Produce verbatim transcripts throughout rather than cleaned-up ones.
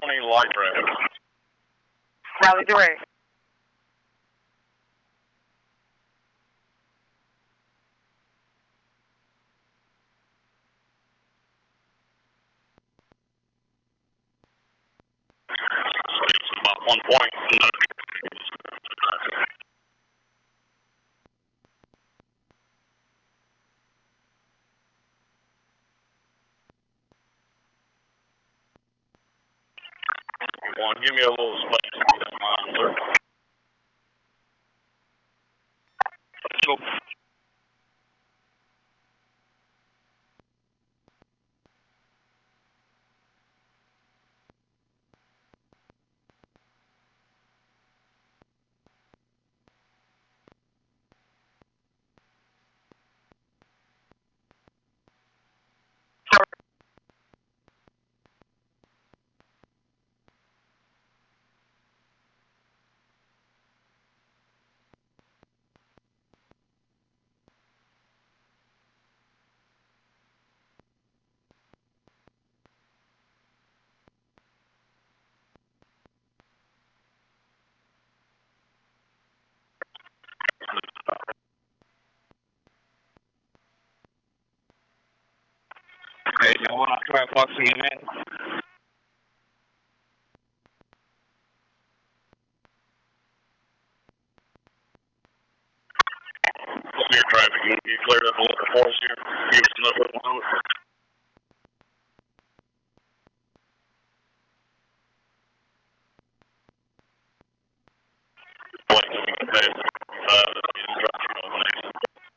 twenty light traffic. Rally Duray. It's about one point. One, give me a little space if you don't mind, sir. Go. Hey, you want to try boxing him in? Clear traffic. You, you cleared up a little for us here. Give us another one. Wait till we get past uh, the instructional name.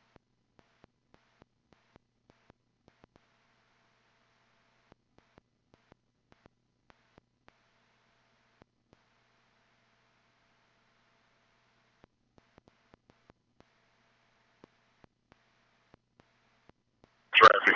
Traffic.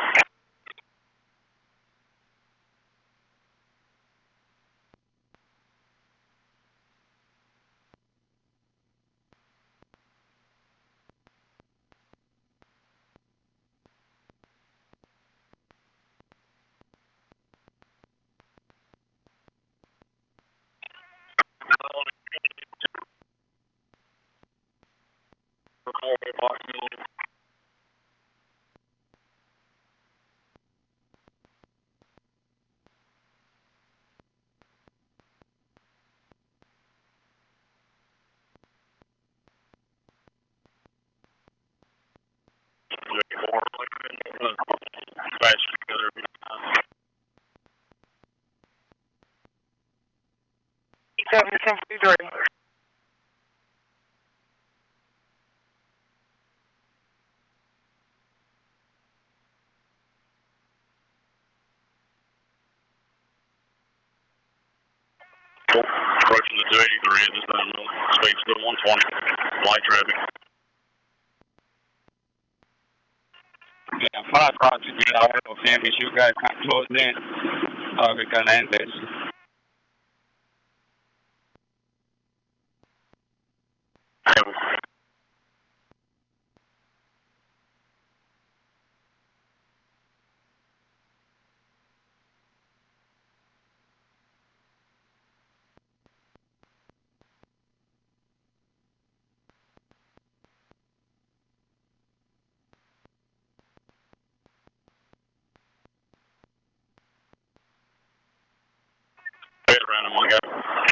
seventy-seven fifty-three. Approaching the two eighty-three at this time, speed still one twenty, light traffic. Yeah, five crossing the auto family, you guys kind of close in. Uh, we can end this. Wait around him, one guy.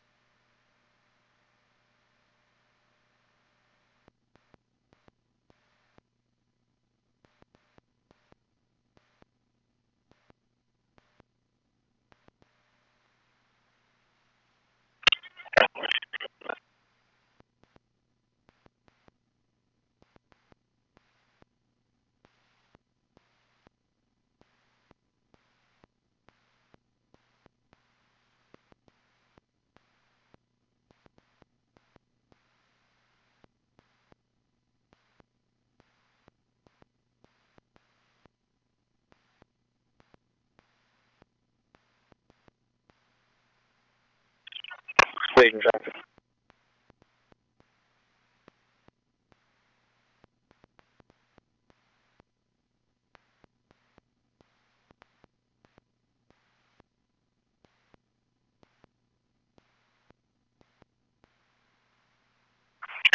Speed and traffic.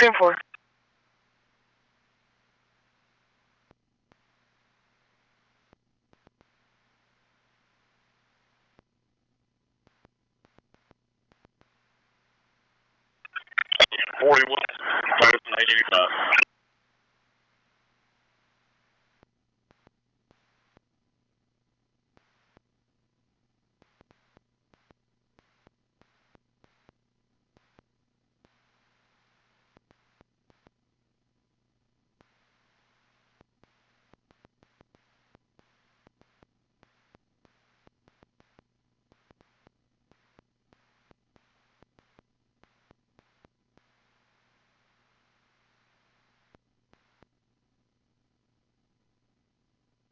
ten four. forty-one, person eight eighty-five.